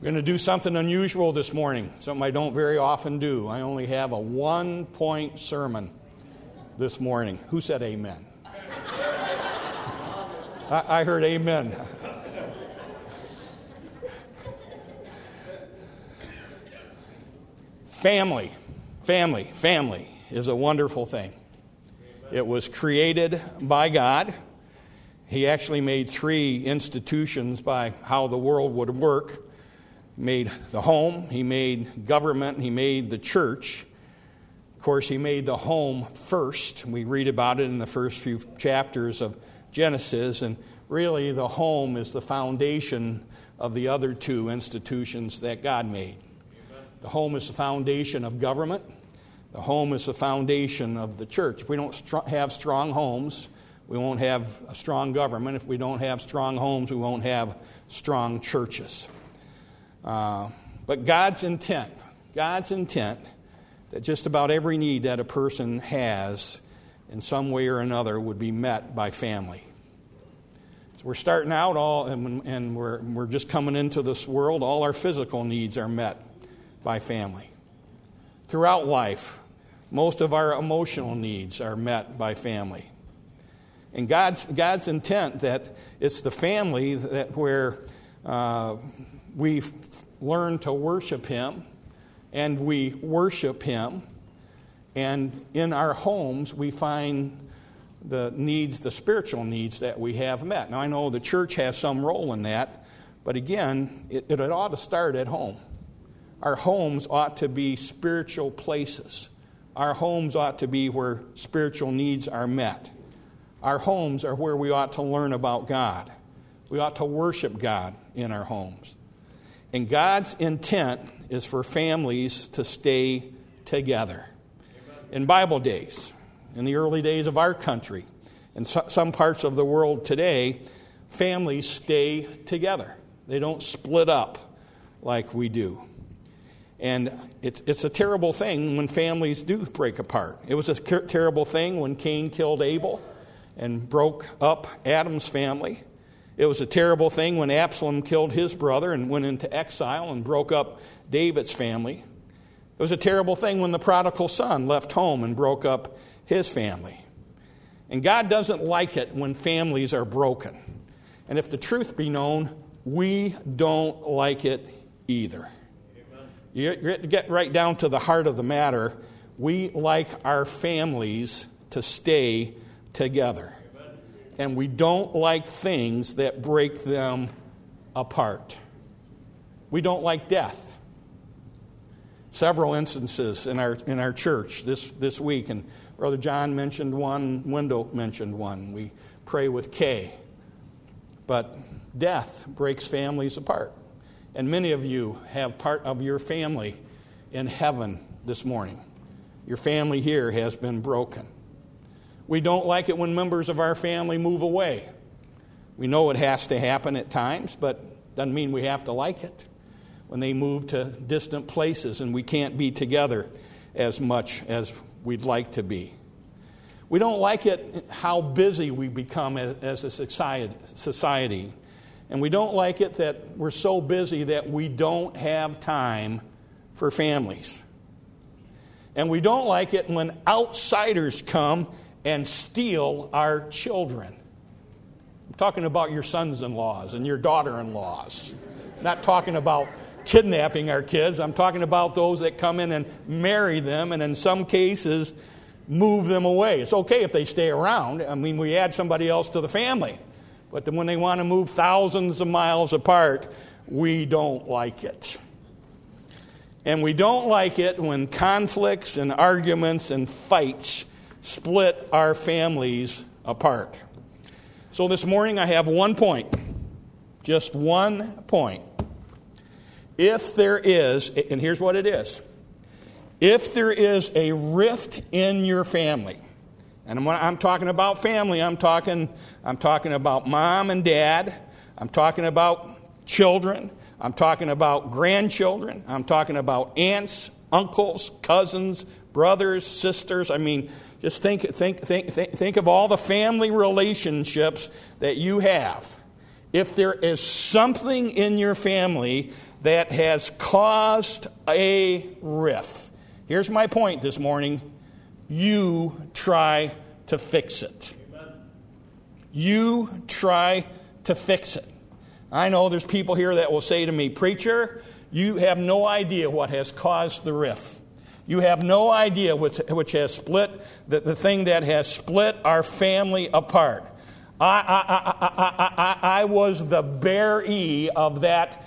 We're going to do something unusual this morning, something I don't very often do. I only have a 1-point sermon this morning. Who said amen? I heard amen. Family is a wonderful thing. It was created by God. He actually made 3 institutions by how the world would work. He made the home, he made government, he made the church. Of course, he made the home first. We read about it in the first few chapters of Genesis, and really the home is the foundation of the other 2 institutions that God made. The home is the foundation of government. The home is the foundation of the church. If we don't have strong homes, we won't have a strong government. If we don't have strong homes, we won't have strong churches. But God's intent that just about every need that a person has in some way or another would be met by family. So we're starting out and we're just coming into this world. All our physical needs are met by family. Throughout life, most of our emotional needs are met by family. And God's intent that it's the family that where we learn to worship Him, and we worship Him, and in our homes we find the needs, the spiritual needs that we have met. Now I know the church has some role in that, but again, it ought to start at home. Our homes ought to be spiritual places. Our homes ought to be where spiritual needs are met. Our homes are where we ought to learn about God. We ought to worship God in our homes. And God's intent is for families to stay together. In Bible days, in the early days of our country, and some parts of the world today, families stay together. They don't split up like we do. And it's a terrible thing when families do break apart. It was a terrible thing when Cain killed Abel and broke up Adam's family. It was a terrible thing when Absalom killed his brother and went into exile and broke up David's family. It was a terrible thing when the prodigal son left home and broke up his family. And God doesn't like it when families are broken. And if the truth be known, we don't like it either. You get right down to the heart of the matter. We like our families to stay together. And we don't like things that break them apart. We don't like death. Several instances in our church this week, and Brother John mentioned one, Wendell mentioned one. We pray with Kay. But death breaks families apart. And many of you have part of your family in heaven this morning. Your family here has been broken. We don't like it when members of our family move away. We know it has to happen at times, but doesn't mean we have to like it. When they move to distant places and we can't be together as much as we'd like to be. We don't like it how busy we become as a society. And we don't like it that we're so busy that we don't have time for families. And we don't like it when outsiders come and steal our children. I'm talking about your sons-in-laws and your daughter-in-laws. I'm not talking about kidnapping our kids. I'm talking about those that come in and marry them and in some cases move them away. It's okay if they stay around. I mean, we add somebody else to the family. But then when they want to move thousands of miles apart, we don't like it. And we don't like it when conflicts and arguments and fights split our families apart. So this morning I have 1 point. Just 1 point. If there is, and here's what it is. If there is a rift in your family, and when I'm talking about family, I'm talking about mom and dad. I'm talking about children. I'm talking about grandchildren. I'm talking about aunts, uncles, cousins, brothers, sisters. I mean, just think of all the family relationships that you have. If there is something in your family that has caused a rift. Here's my point this morning. You try to fix it. You try to fix it. I know there's people here that will say to me, "Preacher, you have no idea what has caused the rift. You have no idea which has split, the thing that has split our family apart." I was the bearee of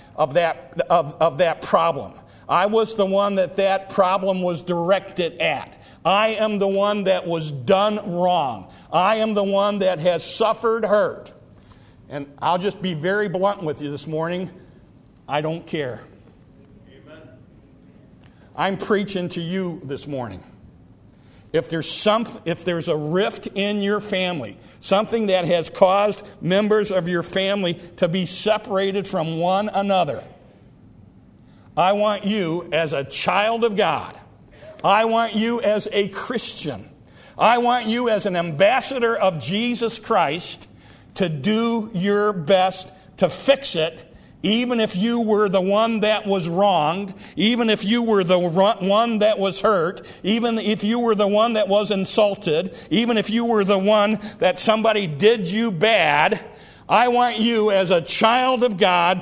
that problem. I was the one that problem was directed at. I am the one that was done wrong. I am the one that has suffered hurt. And I'll just be very blunt with you this morning. I don't care. Amen. I'm preaching to you this morning. If there's a rift in your family, something that has caused members of your family to be separated from one another, I want you as a child of God, I want you as a Christian, I want you as an ambassador of Jesus Christ to do your best to fix it, even if you were the one that was wronged, even if you were the one that was hurt, even if you were the one that was insulted, even if you were the one that somebody did you bad. I want you as a child of God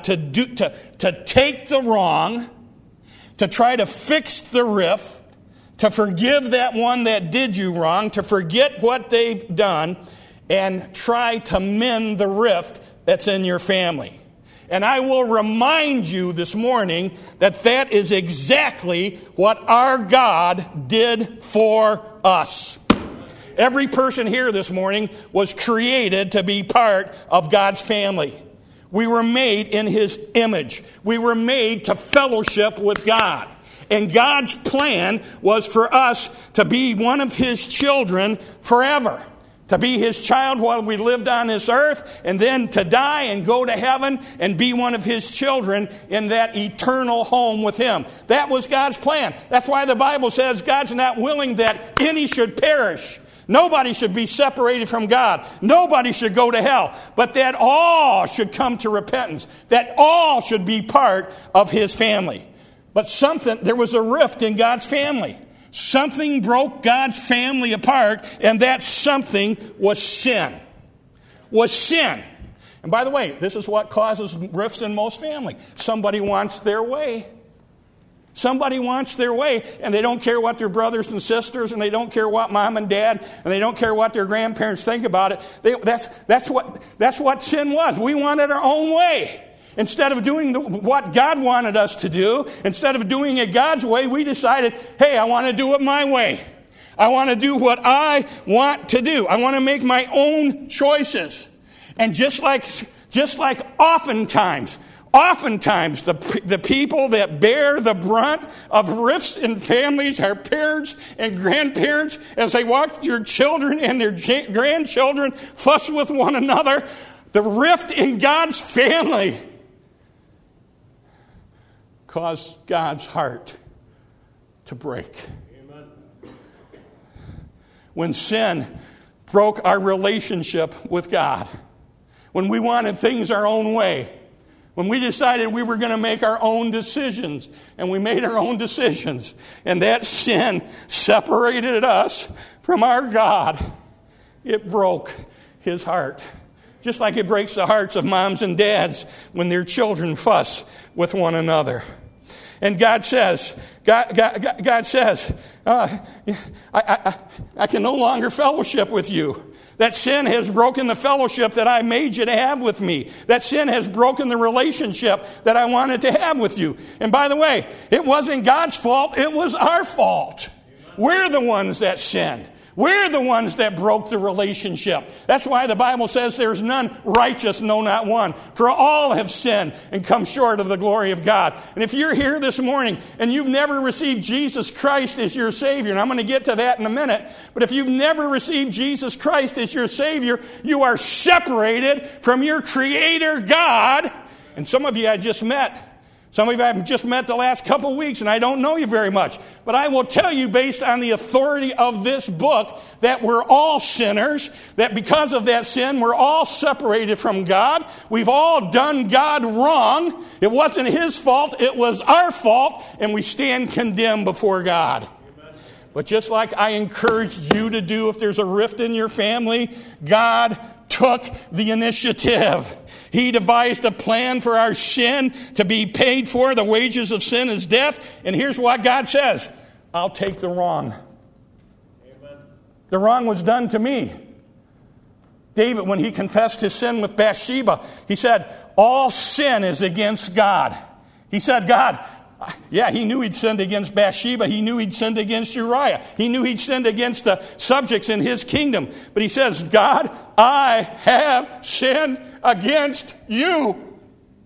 to take the wrong, to try to fix the rift, to forgive that one that did you wrong, to forget what they've done, and try to mend the rift that's in your family. And I will remind you this morning that is exactly what our God did for us. Every person here this morning was created to be part of God's family. We were made in His image. We were made to fellowship with God. And God's plan was for us to be one of His children forever. To be His child while we lived on this earth, and then to die and go to heaven and be one of His children in that eternal home with Him. That was God's plan. That's why the Bible says God's not willing that any should perish. Nobody should be separated from God. Nobody should go to hell. But that all should come to repentance. That all should be part of His family. But there was a rift in God's family. Something broke God's family apart, and that something was sin. Was sin. And by the way, this is what causes rifts in most families. Somebody wants their way. Somebody wants their way, and they don't care what their brothers and sisters, and they don't care what mom and dad, and they don't care what their grandparents think about it. That's what sin was. We wanted our own way. Instead of doing what God wanted us to do, instead of doing it God's way, we decided, hey, I want to do it my way. I want to do what I want to do. I want to make my own choices. And just like oftentimes, the people that bear the brunt of rifts in families are parents and grandparents as they watch their children and their grandchildren fuss with one another. The rift in God's family caused God's heart to break. Amen. When sin broke our relationship with God, when we wanted things our own way, when we decided we were going to make our own decisions, and we made our own decisions, and that sin separated us from our God, it broke His heart. Just like it breaks the hearts of moms and dads when their children fuss with one another. And God says, I can no longer fellowship with you. That sin has broken the fellowship that I made you to have with me. That sin has broken the relationship that I wanted to have with you. And by the way, it wasn't God's fault, it was our fault. We're the ones that sinned. We're the ones that broke the relationship. That's why the Bible says there's none righteous, no, not one. For all have sinned and come short of the glory of God. And if you're here this morning and you've never received Jesus Christ as your Savior, and I'm going to get to that in a minute, but if you've never received Jesus Christ as your Savior, you are separated from your Creator God. And some of you I just met. Some of you I've just met the last couple of weeks, and I don't know you very much. But I will tell you, based on the authority of this book, that we're all sinners, that because of that sin, we're all separated from God. We've all done God wrong. It wasn't His fault, it was our fault, and we stand condemned before God. But just like I encouraged you to do if there's a rift in your family, God took the initiative. He devised a plan for our sin to be paid for. The wages of sin is death. And here's what God says: I'll take the wrong. Amen. The wrong was done to me. David, when he confessed his sin with Bathsheba, he said, all sin is against God. He said, God, yeah, he knew he'd sinned against Bathsheba. He knew he'd sinned against Uriah. He knew he'd sinned against the subjects in his kingdom. But he says, God, I have sinned against you.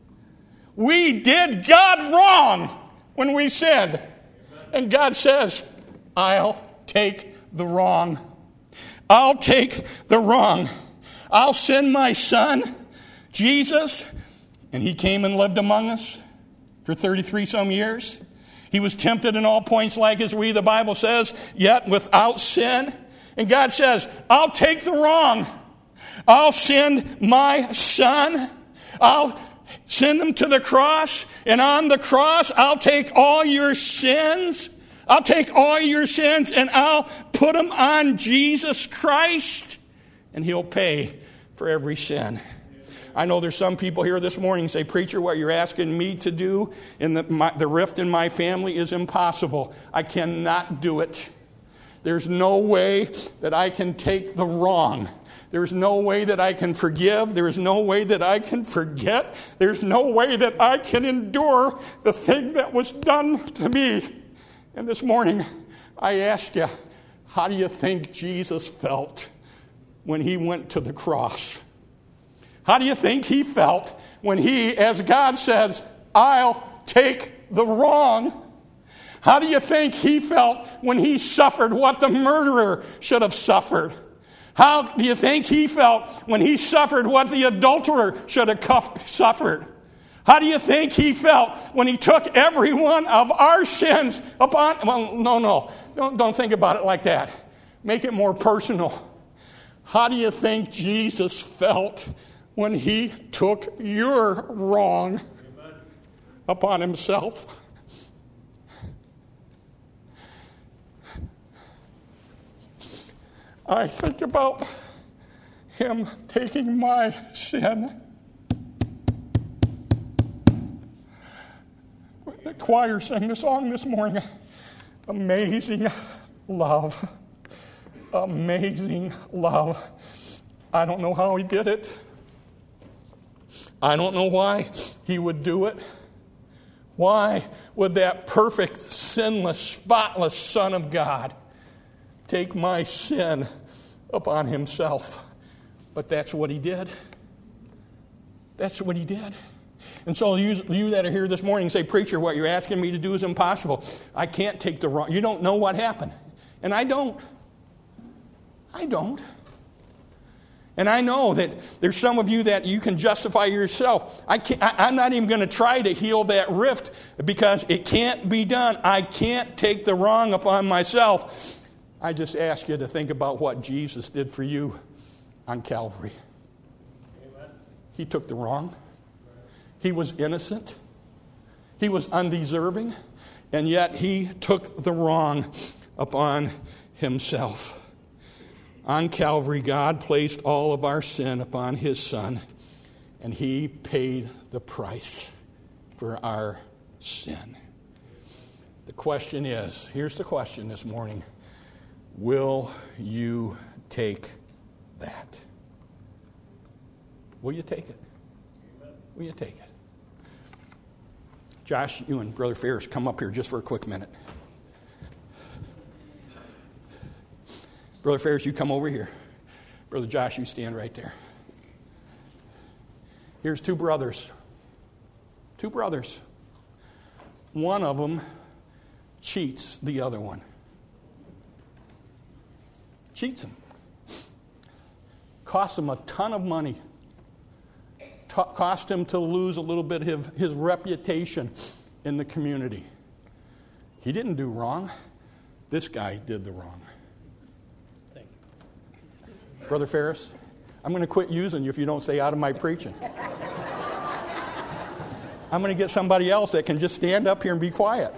We did God wrong when we sinned. And God says, I'll take the wrong. I'll take the wrong. I'll send my son, Jesus, and he came and lived among us for 33 some years. He was tempted in all points like as we, the Bible says, yet without sin. And God says, I'll take the wrong. I'll send my son. I'll send him to the cross. And on the cross, I'll take all your sins. I'll take all your sins and I'll put them on Jesus Christ. And he'll pay for every sin. I know there's some people here this morning say, Preacher, what you're asking me to do in the rift in my family is impossible. I cannot do it. There's no way that I can take the wrong. There's no way that I can forgive. There's no way that I can forget. There's no way that I can endure the thing that was done to me. And this morning, I ask you, how do you think Jesus felt when he went to the cross? How do you think he felt when he, as God says, I'll take the wrong? How do you think he felt when he suffered what the murderer should have suffered? How do you think he felt when he suffered what the adulterer should have suffered? How do you think he felt when he took every one of our sins upon... Well, don't think about it like that. Make it more personal. How do you think Jesus felt when he took your wrong upon himself? I think about him taking my sin. The choir sang the song this morning. Amazing love. Amazing love. I don't know how he did it. I don't know why he would do it. Why would that perfect, sinless, spotless Son of God take my sin upon himself? But that's what he did. That's what he did. And so you that are here this morning say, Preacher, what you're asking me to do is impossible. I can't take the wrong. You don't know what happened. And I don't. I don't. And I know that there's some of you that you can justify yourself. I'm not even going to try to heal that rift because it can't be done. I can't take the wrong upon myself. I just ask you to think about what Jesus did for you on Calvary. Amen. He took the wrong. He was innocent. He was undeserving. And yet he took the wrong upon himself. On Calvary, God placed all of our sin upon his Son, and he paid the price for our sin. The question is, here's the question this morning, will you take that? Will you take it? Will you take it? Josh, you and Brother Ferris, come up here just for a quick minute. Brother Ferris, you come over here. Brother Josh, you stand right there. Here's two brothers. Two brothers. One of them cheats the other one. Cheats him. Costs him a ton of money. Cost him to lose a little bit of his reputation in the community. He didn't do wrong. This guy did the wrong. Thank you. Brother Ferris, I'm going to quit using you if you don't stay out of my preaching. I'm going to get somebody else that can just stand up here and be quiet.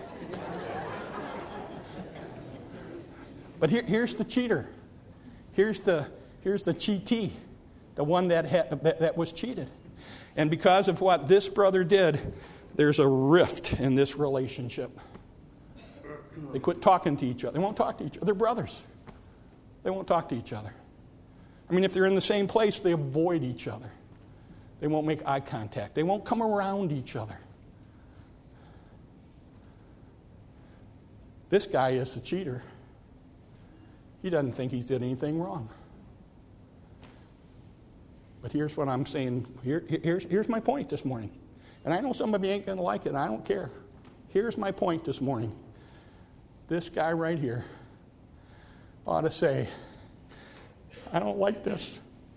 But here's the cheater. Here's the cheatee, the one that was cheated. And because of what this brother did, there's a rift in this relationship. They quit talking to each other. They won't talk to each other. They're brothers. They won't talk to each other. I mean, if they're in the same place, they avoid each other. They won't make eye contact. They won't come around each other. This guy is the cheater. He doesn't think he's did anything wrong. But here's what I'm saying. Here's my point this morning. And I know some of you ain't going to like it. I don't care. Here's my point this morning. This guy right here ought to say, I don't like this.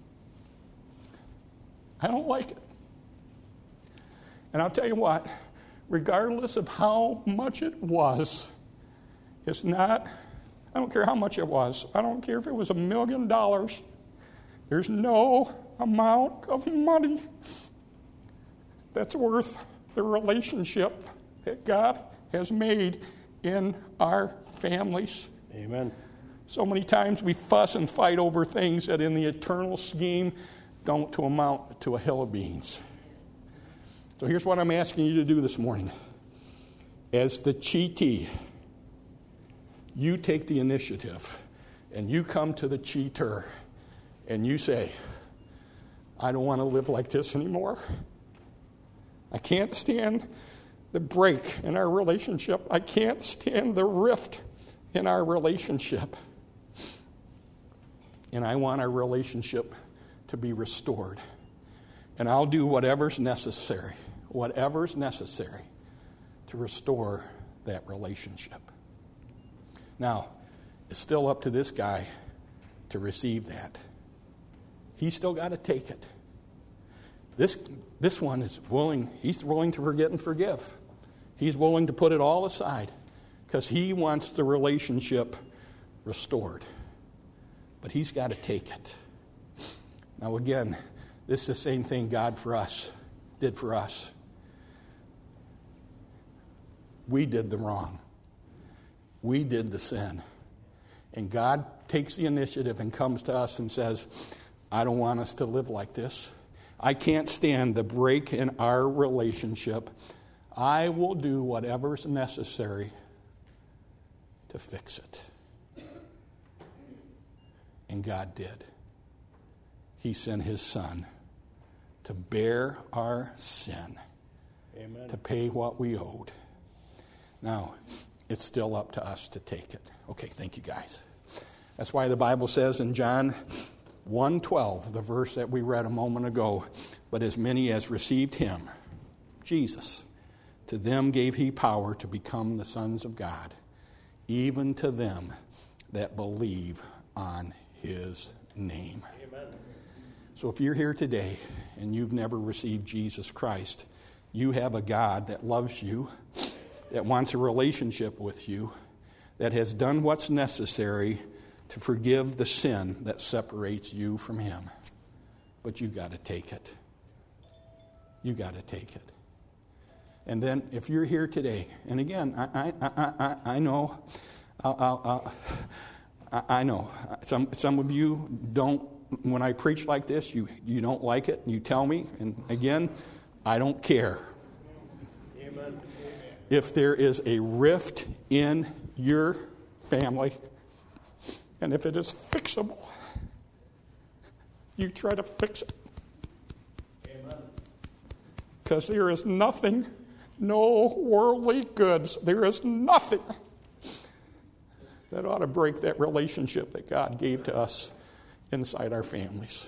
I don't like it. And I'll tell you what, regardless of how much it was, it's not, I don't care how much it was. I don't care if it was $1 million. There's no amount of money that's worth the relationship that God has made in our families. Amen. So many times we fuss and fight over things that in the eternal scheme don't to amount to a hill of beans. So here's what I'm asking you to do this morning. As the cheatee, you take the initiative and you come to the cheater and you say, I don't want to live like this anymore. I can't stand the break in our relationship. I can't stand the rift in our relationship. And I want our relationship to be restored. And I'll do whatever's necessary to restore that relationship. Now, it's still up to this guy to receive that. He's still got to take it. This one is willing, he's willing to forget and forgive. He's willing to put it all aside because he wants the relationship restored. But he's got to take it. Now again, this is the same thing God did for us. We did the wrong. We did the sin. And God takes the initiative and comes to us and says, I don't want us to live like this. I can't stand the break in our relationship. I will do whatever's necessary to fix it. And God did. He sent his son to bear our sin. Amen. To pay what we owed. Now, it's still up to us to take it. Okay, thank you guys. That's why the Bible says in John 1:12, the verse that we read a moment ago, but as many as received him, Jesus, to them gave he power to become the sons of God, even to them that believe on his name. Amen. So if you're here today and you've never received Jesus Christ, you have a God that loves you, that wants a relationship with you, that has done what's necessary to forgive the sin that separates you from him. But you got to take it. You got to take it. And then if you're here today, and again, I know, I know, some of you don't, when I preach like this, you don't like it, and you tell me, and again, I don't care. Amen. If there is a rift in your family, and if it is fixable, you try to fix it. Amen. Because there is nothing, no worldly goods, there is nothing that ought to break that relationship that God gave to us inside our families.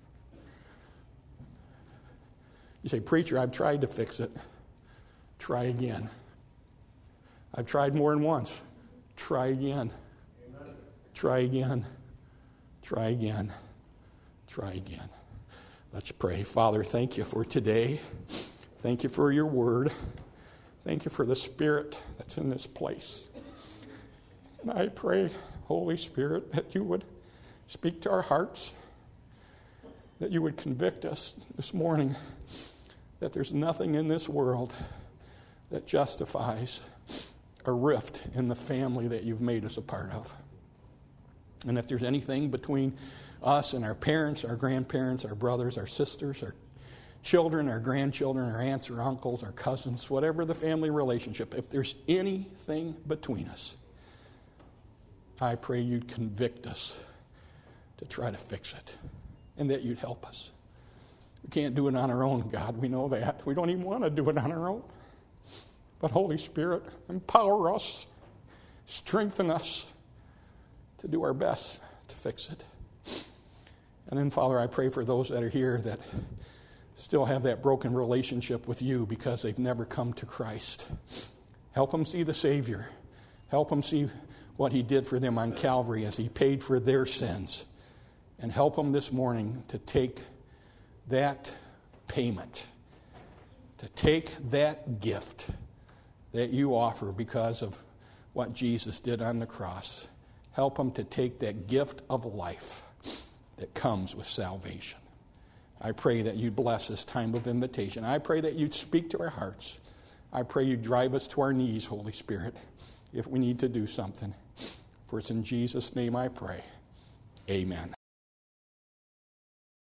You say, preacher, I've tried to fix it. Try again. I've tried more than once. Try again. Amen. Try again. Try again. Try again. Let's pray. Father, thank you for today. Thank you for your word. Thank you for the Spirit that's in this place. And I pray, Holy Spirit, that you would speak to our hearts, that you would convict us this morning that there's nothing in this world that justifies a rift in the family that you've made us a part of. And if there's anything between us and our parents, our grandparents, our brothers, our sisters, our children, our grandchildren, our aunts or uncles, our cousins, whatever the family relationship, if there's anything between us, I pray you'd convict us to try to fix it and that you'd help us. We can't do it on our own, God. We know that. We don't even want to do it on our own. But Holy Spirit, empower us, strengthen us to do our best to fix it. And then, Father, I pray for those that are here that still have that broken relationship with you because they've never come to Christ. Help them see the Savior. Help them see what he did for them on Calvary as he paid for their sins. And help them this morning to take that payment, to take that gift that you offer because of what Jesus did on the cross. Help them to take that gift of life that comes with salvation. I pray that you'd bless this time of invitation. I pray that you'd speak to our hearts. I pray you'd drive us to our knees, Holy Spirit, if we need to do something. For it's in Jesus' name I pray. Amen.